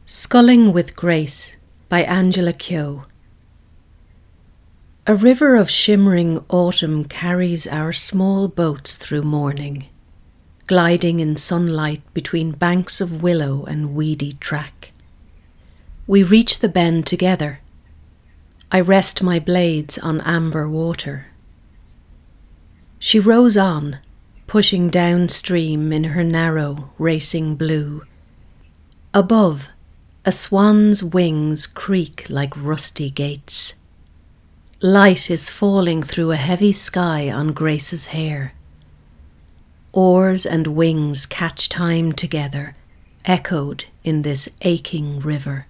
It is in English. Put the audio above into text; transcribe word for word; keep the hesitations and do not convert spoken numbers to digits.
Sculling with Grace by Angela Kyo. A river of shimmering autumn carries our small boats through morning, gliding in sunlight between banks of willow and weedy track. We reach the bend together. I rest my blades on amber water. She rows on, pushing downstream in her narrow, racing blue. Above, a swan's wings creak like rusty gates. Light is falling through a heavy sky on Grace's hair. Oars and wings catch time together, echoed in this aching river.